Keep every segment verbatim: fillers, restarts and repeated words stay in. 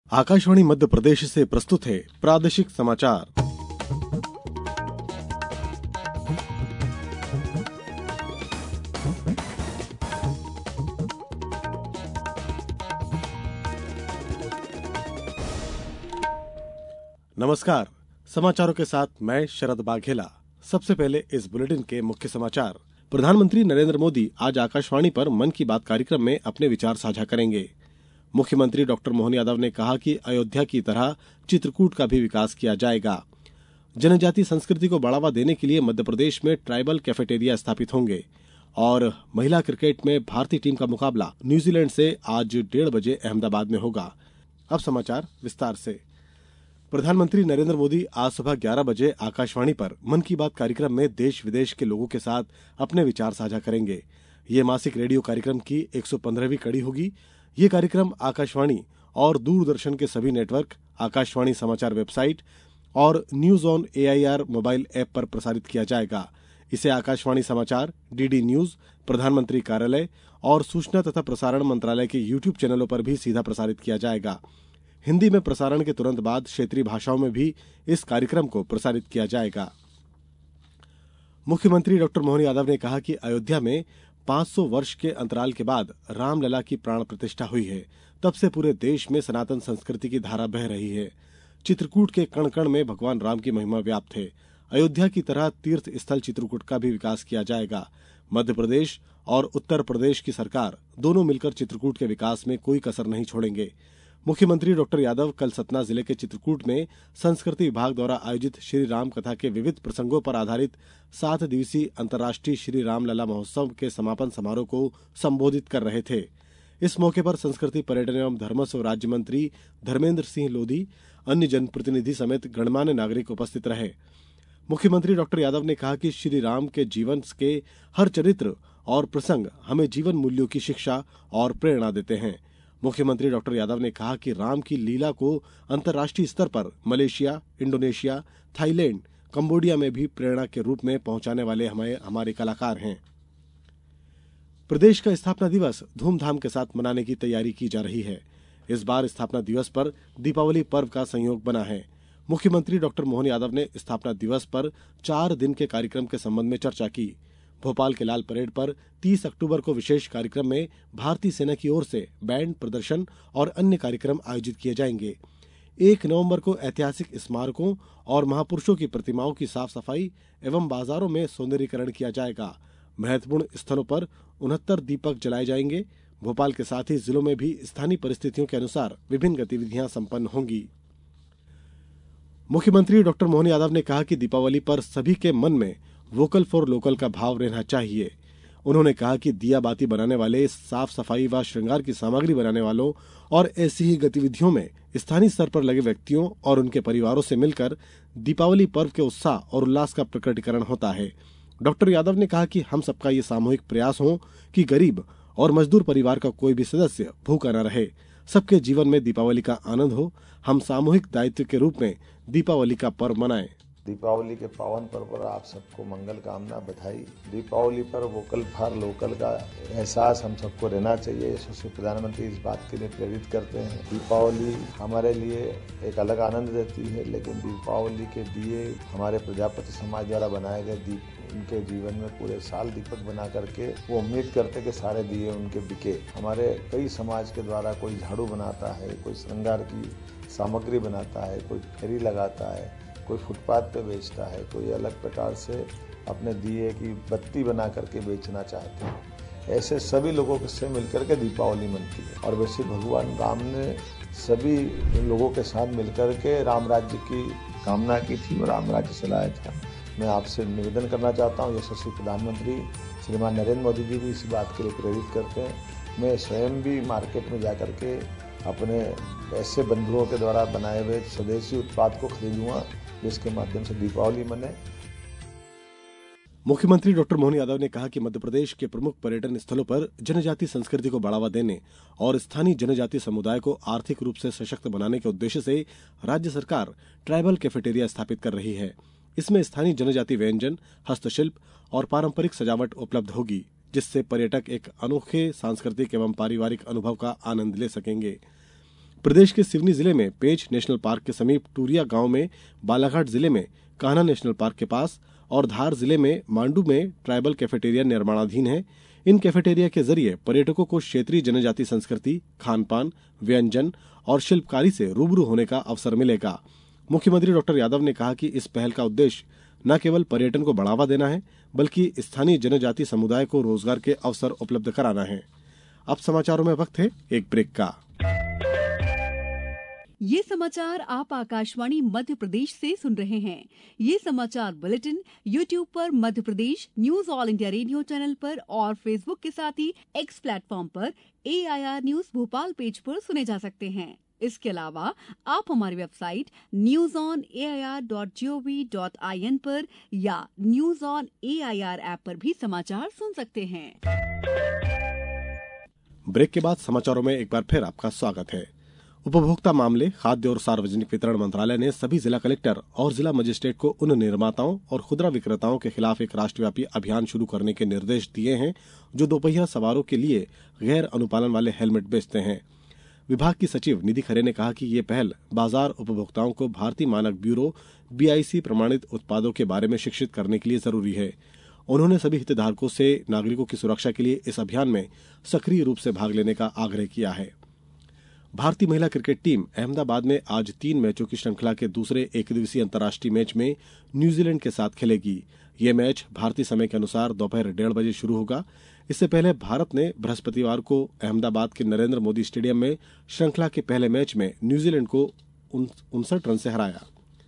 आकाशवाणी मध्य प्रदेश से प्रस्तुत है प्रादेशिक समाचार। नमस्कार, समाचारों के साथ मैं शरद बाघेला। सबसे पहले इस बुलेटिन के मुख्य समाचार। प्रधानमंत्री नरेंद्र मोदी आज आकाशवाणी पर मन की बात कार्यक्रम में अपने विचार साझा करेंगे। मुख्यमंत्री डॉक्टर मोहन यादव ने कहा कि अयोध्या की तरह चित्रकूट का भी विकास किया जाएगा। जनजातीय संस्कृति को बढ़ावा देने के लिए मध्यप्रदेश में ट्राइबल कैफेटेरिया स्थापित होंगे। और महिला क्रिकेट में भारतीय टीम का मुकाबला न्यूजीलैंड से आज डेढ़ बजे अहमदाबाद में होगा। अब समाचार विस्तार से। प्रधानमंत्री नरेंद्र मोदी आज सुबह ग्यारह बजे आकाशवाणी पर मन की बात कार्यक्रम में देश विदेश के लोगों के साथ अपने विचार साझा करेंगे। ये मासिक रेडियो कार्यक्रम की एक सौ पंद्रहवीं कड़ी होगी। ये कार्यक्रम आकाशवाणी और दूरदर्शन के सभी नेटवर्क, आकाशवाणी समाचार वेबसाइट और news on AIR mobile app पर प्रसारित किया जाएगा। इसे आकाशवाणी समाचार, डीडी न्यूज, प्रधानमंत्री कार्यालय और सूचना तथा प्रसारण मंत्रालय के यूट्यूब चैनलों पर भी सीधा प्रसारित किया जाएगा। हिन्दी में प्रसारण के तुरंत बाद क्षेत्रीय भाषाओं में भी इस कार्यक्रम को प्रसारित किया जाएगा। मुख्यमंत्री डॉक्टर मोहन यादव ने कहा कि अयोध्या में पांच सौ वर्ष के अंतराल के बाद रामलला की प्राण प्रतिष्ठा हुई है। तब से पूरे देश में सनातन संस्कृति की धारा बह रही है। चित्रकूट के कण कण में भगवान राम की महिमा व्याप्त है। अयोध्या की तरह तीर्थ स्थल चित्रकूट का भी विकास किया जाएगा। मध्य प्रदेश और उत्तर प्रदेश की सरकार दोनों मिलकर चित्रकूट के विकास में कोई कसर नहीं छोड़ेंगे। मुख्यमंत्री डॉक्टर यादव कल सतना जिले के चित्रकूट में संस्कृति विभाग द्वारा आयोजित श्री राम कथा के विविध प्रसंगों पर आधारित सात दिवसीय अंतर्राष्ट्रीय श्री रामलला महोत्सव के समापन समारोह को संबोधित कर रहे थे। इस मौके पर संस्कृति, पर्यटन एवं धर्मस्व राज्य मंत्री धर्मेंद्र सिंह लोधी, अन्य जनप्रतिनिधि समेत गणमान्य नागरिक उपस्थित रहे। मुख्यमंत्री डॉक्टर यादव ने कहा कि श्री राम के जीवन के हर चरित्र और प्रसंग हमें जीवन मूल्यों की शिक्षा और प्रेरणा देते हैं। मुख्यमंत्री डॉक्टर यादव ने कहा कि राम की लीला को अंतर्राष्ट्रीय स्तर पर मलेशिया, इंडोनेशिया, थाईलैंड, कंबोडिया में भी प्रेरणा के रूप में पहुंचाने वाले हमारे हमारे कलाकार हैं। प्रदेश का स्थापना दिवस धूमधाम के साथ मनाने की तैयारी की जा रही है। इस बार स्थापना दिवस पर दीपावली पर्व का संयोग बना है। मुख्यमंत्री डॉक्टर मोहन यादव ने स्थापना दिवस पर चार दिन के कार्यक्रम के संबंध में चर्चा की। भोपाल के लाल परेड पर तीस अक्टूबर को विशेष कार्यक्रम में भारतीय सेना की ओर से बैंड प्रदर्शन और अन्य कार्यक्रम आयोजित किए जाएंगे। एक नवंबर को ऐतिहासिक स्मारकों और महापुरुषों की प्रतिमाओं की साफ सफाई एवं बाजारों में सौंदर्यीकरण किया जाएगा। महत्वपूर्ण स्थलों पर उनहत्तर दीपक जलाए जाएंगे। भोपाल के साथ ही जिलों में भी स्थानीय परिस्थितियों के अनुसार विभिन्न गतिविधियां संपन्न होंगी। मुख्यमंत्री डॉक्टर मोहन यादव ने कहा कि दीपावली पर सभी के मन में वोकल फॉर लोकल का भाव रहना चाहिए। उन्होंने कहा कि दिया बाती बनाने वाले, साफ सफाई व श्रृंगार की सामग्री बनाने वालों और ऐसी ही गतिविधियों में स्थानीय स्तर पर लगे व्यक्तियों और उनके परिवारों से मिलकर दीपावली पर्व के उत्साह और उल्लास का प्रकटीकरण होता है। डॉक्टर यादव ने कहा कि हम सबका ये सामूहिक प्रयास हो कि गरीब और मजदूर परिवार का कोई भी सदस्य भूखा न रहे। सबके जीवन में दीपावली का आनंद हो। हम सामूहिक दायित्व के रूप में दीपावली का पर्व मनाएं। दीपावली के पावन पर्व पर आप सबको मंगल कामना, बधाई। दीपावली पर वोकल फॉर लोकल का एहसास हम सबको रहना चाहिए। यशस्वी प्रधानमंत्री इस बात के लिए प्रेरित करते हैं। दीपावली हमारे लिए एक अलग आनंद देती है, लेकिन दीपावली के दिए हमारे प्रजापति समाज द्वारा बनाए गए दीप उनके जीवन में पूरे साल दीपक बना करके वो उम्मीद करते कि सारे दिए उनके बिके। हमारे कई समाज के द्वारा कोई झाड़ू बनाता है, कोई श्रृंगार की सामग्री बनाता है, कोई फेरी लगाता है, कोई फुटपाथ पे बेचता है, कोई अलग प्रकार से अपने दिए की बत्ती बना करके बेचना चाहते हैं। ऐसे सभी लोगों से मिलकर के दीपावली मनती है। और वैसे भगवान राम ने सभी लोगों के साथ मिलकर के राम राज्य की कामना की थी और राम राज्य चलाया था। मैं आपसे निवेदन करना चाहता हूँ, यशस्वी प्रधानमंत्री श्रीमान नरेंद्र मोदी जी भी इस बात के लिए प्रेरित करते हैं। मैं स्वयं भी मार्केट में जा कर के अपने ऐसे बंधुओं के द्वारा बनाए हुए स्वदेशी उत्पाद को खरीदूंगा जिसके माध्यम से दीपावली मने। मुख्यमंत्री डॉक्टर मोहन यादव ने कहा कि मध्य प्रदेश के प्रमुख पर्यटन स्थलों पर जनजातीय संस्कृति को बढ़ावा देने और स्थानीय जनजातीय समुदाय को आर्थिक रूप से सशक्त बनाने के उद्देश्य से राज्य सरकार ट्राइबल कैफेटेरिया स्थापित कर रही है। इसमें स्थानीय जनजातीय व्यंजन, हस्तशिल्प और पारंपरिक सजावट उपलब्ध होगी, जिससे पर्यटक एक अनोखे सांस्कृतिक एवं पारिवारिक अनुभव का आनंद ले सकेंगे। प्रदेश के सिवनी जिले में पेंच नेशनल पार्क के समीप टूरिया गांव में, बालाघाट जिले में कान्हा नेशनल पार्क के पास और धार जिले में मांडू में ट्राइबल कैफेटेरिया निर्माणाधीन है। इन कैफेटेरिया के जरिए पर्यटकों को क्षेत्रीय जनजाति संस्कृति, खान पान, व्यंजन और शिल्पकारी से रूबरू होने का अवसर मिलेगा। मुख्यमंत्री डॉक्टर यादव ने कहा कि इस पहल का उद्देश्य न केवल पर्यटन को बढ़ावा देना है, बल्कि स्थानीय जनजाति समुदाय को रोजगार के अवसर उपलब्ध कराना है। अब समाचारों में वक्त है एक ब्रेक का। ये समाचार आप आकाशवाणी मध्य प्रदेश से सुन रहे हैं। ये समाचार बुलेटिन यूट्यूब पर Madhya Pradesh news All India Radio channel पर और फेसबुक के साथ ही एक्स प्लेटफॉर्म पर A I R news Bhopal page पर सुने जा सकते हैं। इसके अलावा आप हमारी website news on A I R dot G O V dot I N पर या news on A I R app पर भी समाचार सुन सकते हैं। ब्रेक के बाद समाचारों में एक बार फिर आपका स्वागत है। उपभोक्ता मामले, खाद्य और सार्वजनिक वितरण मंत्रालय ने सभी जिला कलेक्टर और जिला मजिस्ट्रेट को उन निर्माताओं और खुदरा विक्रेताओं के खिलाफ एक राष्ट्रव्यापी अभियान शुरू करने के निर्देश दिए हैं जो दोपहिया सवारों के लिए गैर अनुपालन वाले हेलमेट बेचते हैं। विभाग की सचिव निधि खरे ने कहा कि ये पहल बाजार उपभोक्ताओं को भारतीय मानक ब्यूरो बी आई सी प्रमाणित उत्पादों के बारे में शिक्षित करने के लिए जरूरी है। उन्होंने सभी हितधारकों से नागरिकों की सुरक्षा के लिए इस अभियान में सक्रिय रूप से भाग लेने का आग्रह किया है। भारतीय महिला क्रिकेट टीम अहमदाबाद में आज तीन मैचों की श्रृंखला के दूसरे एकदिवसीय अंतर्राष्ट्रीय मैच में न्यूजीलैंड के साथ खेलेगी। ये मैच भारतीय समय के अनुसार दोपहर डेढ़ बजे शुरू होगा। इससे पहले भारत ने बृहस्पतिवार को अहमदाबाद के नरेंद्र मोदी स्टेडियम में श्रृंखला के पहले मैच में न्यूजीलैंड को उनसठ रन से हराया।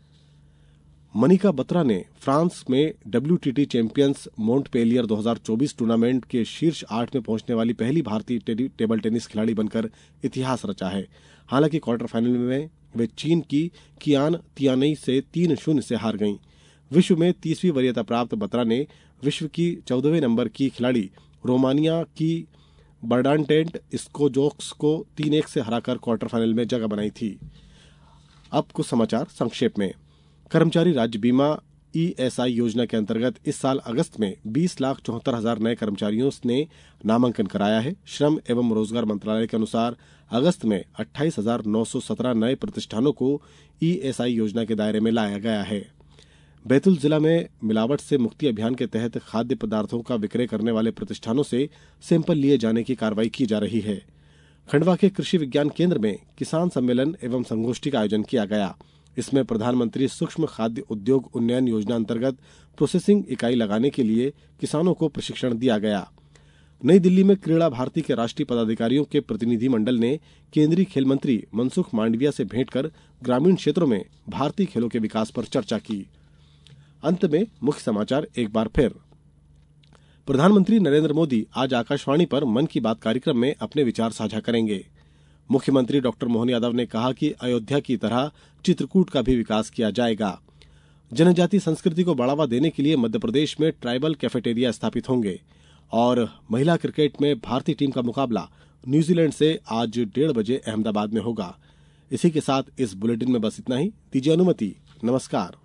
मनिका बत्रा ने फ्रांस में W T T champions Montpellier दो हज़ार चौबीस टूर्नामेंट के शीर्ष आठ में पहुंचने वाली पहली भारतीय टेबल टेनिस खिलाड़ी बनकर इतिहास रचा है। हालांकि क्वार्टर फाइनल में वे चीन की कियान तियानई से तीन शून्य से हार गईं। विश्व में तीसवीं वरीयता प्राप्त बत्रा ने विश्व की चौदहवें नंबर की खिलाड़ी रोमानिया की बर्डानटेंट स्कोजोक्स को तीन एक से हराकर क्वार्टर फाइनल में जगह बनाई थी। अब कुछ समाचार संक्षेप में। कर्मचारी राज्य बीमा ई एस आई योजना के अंतर्गत इस साल अगस्त में बीस लाख चौहत्तर हजार नए कर्मचारियों ने नामांकन कराया है। श्रम एवं रोजगार मंत्रालय के अनुसार अगस्त में अट्ठाईस हजार नौ सौ सत्रह नए प्रतिष्ठानों को ई एस आई योजना के दायरे में लाया गया है। बैतूल जिला में मिलावट से मुक्ति अभियान के तहत खाद्य पदार्थों का विक्रय करने वाले प्रतिष्ठानों से सैंपल लिए जाने की कार्रवाई की जा रही है। खंडवा के कृषि विज्ञान केंद्र में किसान सम्मेलन एवं संगोष्ठी का आयोजन किया गया। इसमें प्रधानमंत्री सूक्ष्म खाद्य उद्योग उन्नयन योजना अंतर्गत प्रोसेसिंग इकाई लगाने के लिए किसानों को प्रशिक्षण दिया गया। नई दिल्ली में क्रीड़ा भारती के राष्ट्रीय पदाधिकारियों के प्रतिनिधि मंडल ने केंद्रीय खेल मंत्री मनसुख मांडविया से भेंट कर ग्रामीण क्षेत्रों में भारतीय खेलों के विकास पर चर्चा की। अंत में मुख्य समाचार एक बार फिर। प्रधानमंत्री नरेंद्र मोदी आज आकाशवाणी पर मन की बात कार्यक्रम में अपने विचार साझा करेंगे। मुख्यमंत्री डॉक्टर मोहन यादव ने कहा कि अयोध्या की तरह चित्रकूट का भी विकास किया जाएगा। जनजातीय संस्कृति को बढ़ावा देने के लिए मध्य प्रदेश में ट्राइबल कैफेटेरिया स्थापित होंगे और महिला क्रिकेट में भारतीय टीम का मुकाबला न्यूजीलैंड से आज डेढ़ बजे अहमदाबाद में होगा। इसी के साथ इस बुलेटिन में बस इतना ही। दीजिए अनुमति। नमस्कार।